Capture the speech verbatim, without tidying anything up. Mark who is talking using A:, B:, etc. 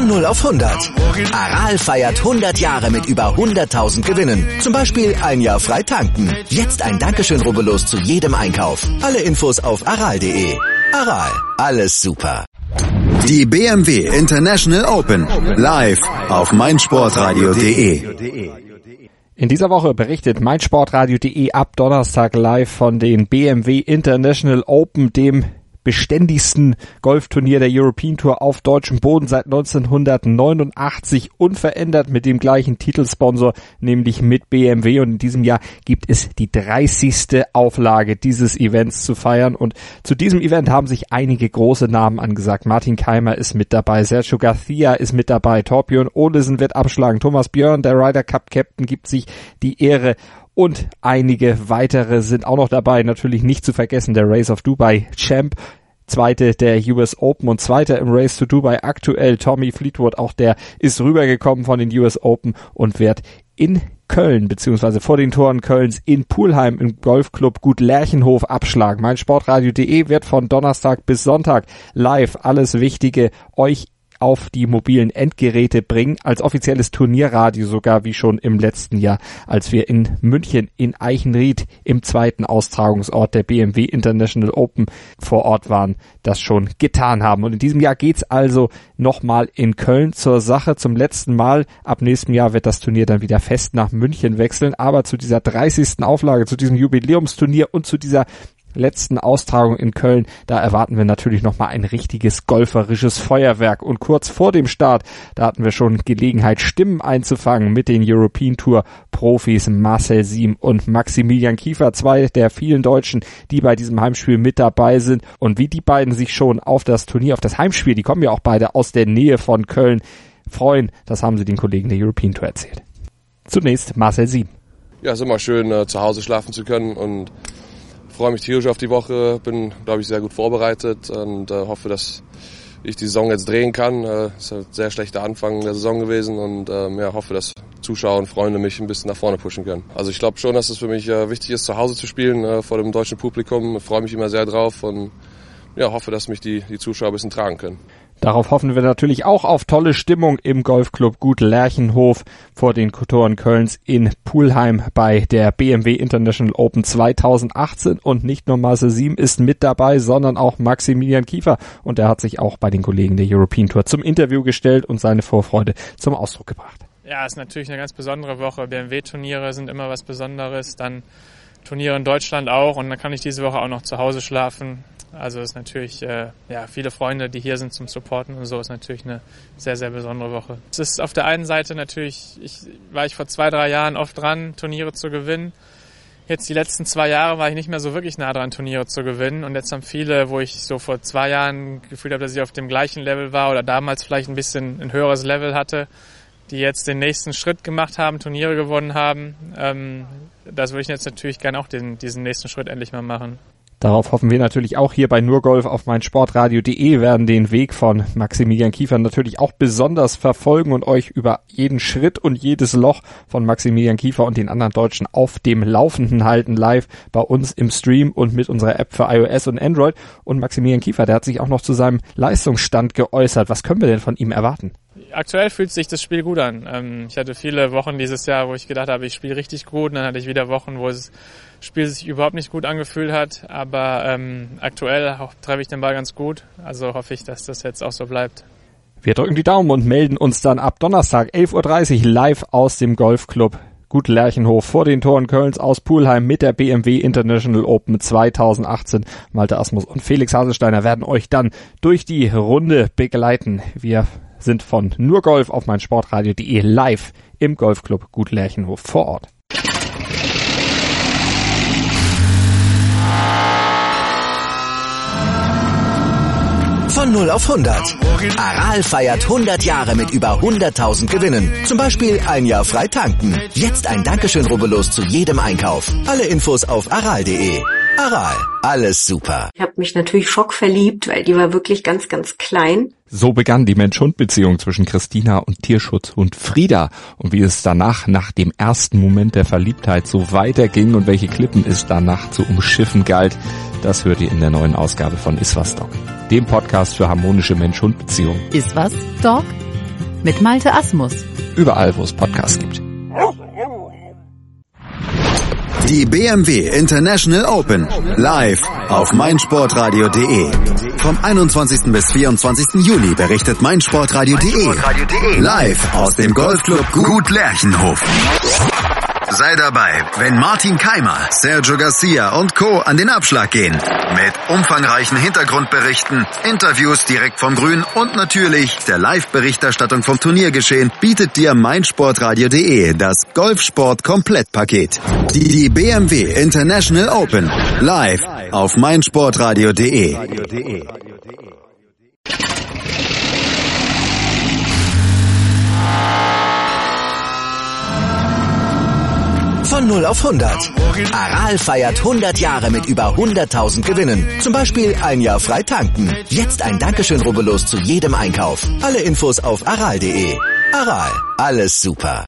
A: Von null auf hundert. Aral feiert hundert Jahre mit über hunderttausend Gewinnen. Zum Beispiel ein Jahr frei tanken. Jetzt ein Dankeschön, rubbellos zu jedem Einkauf. Alle Infos auf aral punkt de. Aral, alles super.
B: Die B M W International Open. Live auf meinsportradio punkt de.
C: In dieser Woche berichtet meinsportradio punkt de ab Donnerstag live von den B M W International Open, dem beständigsten Golfturnier der European Tour auf deutschem Boden seit neunzehnhundertneunundachtzig, unverändert mit dem gleichen Titelsponsor, nämlich mit B M W. Und in diesem Jahr gibt es die dreißigste Auflage dieses Events zu feiern. Und zu diesem Event haben sich einige große Namen angesagt. Martin Keimer ist mit dabei, Sergio Garcia ist mit dabei, Thorbjörn Olesen wird abschlagen, Thomas Björn, der Ryder Cup Captain, gibt sich die Ehre. Und einige weitere sind auch noch dabei. Natürlich nicht zu vergessen der Race of Dubai Champ, Zweite der U S Open und Zweiter im Race to Dubai aktuell Tommy Fleetwood. Auch der ist rübergekommen von den U S Open und wird in Köln beziehungsweise vor den Toren Kölns in Pulheim im Golfclub Gut Lerchenhof abschlagen. meinsportradio punkt de wird von Donnerstag bis Sonntag live alles Wichtige euch auf die mobilen Endgeräte bringen, als offizielles Turnierradio sogar, wie schon im letzten Jahr, als wir in München in Eichenried im zweiten Austragungsort der B M W International Open vor Ort waren, das schon getan haben. Und in diesem Jahr geht's also nochmal in Köln zur Sache, zum letzten Mal. Ab nächstem Jahr wird das Turnier dann wieder fest nach München wechseln, aber zu dieser dreißigsten Auflage, zu diesem Jubiläumsturnier und zu dieser letzten Austragung in Köln, da erwarten wir natürlich nochmal ein richtiges golferisches Feuerwerk. Und kurz vor dem Start, da hatten wir schon Gelegenheit, Stimmen einzufangen mit den European Tour Profis Marcel Siem und Maximilian Kiefer, zwei der vielen Deutschen, die bei diesem Heimspiel mit dabei sind. Und wie die beiden sich schon auf das Turnier, auf das Heimspiel, die kommen ja auch beide aus der Nähe von Köln, freuen, das haben sie den Kollegen der European Tour erzählt. Zunächst Marcel Siem.
D: Ja, es ist immer schön, äh, zu Hause schlafen zu können und freue mich tierisch auf die Woche, bin, glaube ich, sehr gut vorbereitet und äh, hoffe, dass ich die Saison jetzt drehen kann. Es äh, ist ein sehr schlechter Anfang der Saison gewesen und äh, ja, hoffe, dass Zuschauer und Freunde mich ein bisschen nach vorne pushen können. Also ich glaube schon, dass es für mich äh, wichtig ist, zu Hause zu spielen, äh, vor dem deutschen Publikum. Ich freue mich immer sehr drauf und ja, hoffe, dass mich die, die Zuschauer ein bisschen tragen können.
C: Darauf hoffen wir natürlich auch auf tolle Stimmung im Golfclub Gut Lerchenhof vor den Toren Kölns in Pulheim bei der B M W International Open zweitausendachtzehn. Und nicht nur Marcel Siem ist mit dabei, sondern auch Maximilian Kiefer. Und er hat sich auch bei den Kollegen der European Tour zum Interview gestellt und seine Vorfreude zum Ausdruck gebracht.
E: Ja, es ist natürlich eine ganz besondere Woche. B M W-Turniere sind immer was Besonderes. Dann Turniere in Deutschland auch. Und dann kann ich diese Woche auch noch zu Hause schlafen. Also es ist natürlich, äh, ja, viele Freunde, die hier sind zum Supporten und so, ist natürlich eine sehr, sehr besondere Woche. Es ist auf der einen Seite natürlich, ich, war ich vor zwei, drei Jahren oft dran, Turniere zu gewinnen. Jetzt die letzten zwei Jahre war ich nicht mehr so wirklich nah dran, Turniere zu gewinnen. Und jetzt haben viele, wo ich so vor zwei Jahren gefühlt habe, dass ich auf dem gleichen Level war oder damals vielleicht ein bisschen ein höheres Level hatte, die jetzt den nächsten Schritt gemacht haben, Turniere gewonnen haben. Ähm, das würde ich jetzt natürlich gerne auch den, diesen nächsten Schritt endlich mal machen.
C: Darauf hoffen wir natürlich auch hier bei Nurgolf auf meinsportradio punkt de, werden den Weg von Maximilian Kiefer natürlich auch besonders verfolgen und euch über jeden Schritt und jedes Loch von Maximilian Kiefer und den anderen Deutschen auf dem Laufenden halten, live bei uns im Stream und mit unserer App für iOS und Android. Und Maximilian Kiefer, der hat sich auch noch zu seinem Leistungsstand geäußert. Was können wir denn von ihm erwarten?
E: Aktuell fühlt sich das Spiel gut an. Ich hatte viele Wochen dieses Jahr, wo ich gedacht habe, ich spiele richtig gut. Und dann hatte ich wieder Wochen, wo das Spiel sich überhaupt nicht gut angefühlt hat. Aber ähm, aktuell treffe ich den Ball ganz gut. Also hoffe ich, dass das jetzt auch so bleibt.
C: Wir drücken die Daumen und melden uns dann ab Donnerstag elf Uhr dreißig live aus dem Golfclub Gut Lerchenhof vor den Toren Kölns aus Pulheim mit der B M W International Open zweitausendachtzehn. Malte Asmus und Felix Haselsteiner werden euch dann durch die Runde begleiten. Wir sind von Nurgolf auf meinsportradio punkt de live im Golfclub Gut Lerchenhof vor Ort.
A: Von null auf hundert. Aral feiert hundert Jahre mit über hunderttausend Gewinnen. Zum Beispiel ein Jahr frei tanken. Jetzt ein Dankeschön, rubbellos zu jedem Einkauf. Alle Infos auf aral punkt de. Aral, alles super.
F: Ich habe mich natürlich schockverliebt, weil die war wirklich ganz, ganz klein.
C: So begann die Mensch-Hund-Beziehung zwischen Christina und Tierschutzhund Frieda. Und wie es danach, nach dem ersten Moment der Verliebtheit, so weiterging und welche Klippen es danach zu umschiffen galt, das hört ihr in der neuen Ausgabe von Iswas Dog, dem Podcast für harmonische Mensch-Hund-Beziehungen.
G: Iswas Dog? mit Malte Asmus.
C: Überall, wo es Podcasts gibt.
B: Die B M W International Open live auf meinsportradio punkt de. Vom einundzwanzigsten bis vierundzwanzigsten Juli berichtet meinsportradio punkt de live aus dem Golfclub Gut Lerchenhof. Sei dabei, wenn Martin Keimer, Sergio Garcia und Co. an den Abschlag gehen. Mit umfangreichen Hintergrundberichten, Interviews direkt vom Grün und natürlich der Live-Berichterstattung vom Turniergeschehen bietet dir meinsportradio punkt de das Golfsport-Komplettpaket. Die, die B M W International Open live auf meinsportradio punkt de.
A: Von null auf hundert. Aral feiert hundert Jahre mit über hunderttausend Gewinnen. Zum Beispiel ein Jahr frei tanken. Jetzt ein Dankeschön, rubbellos zu jedem Einkauf. Alle Infos auf aral punkt de. Aral, alles super.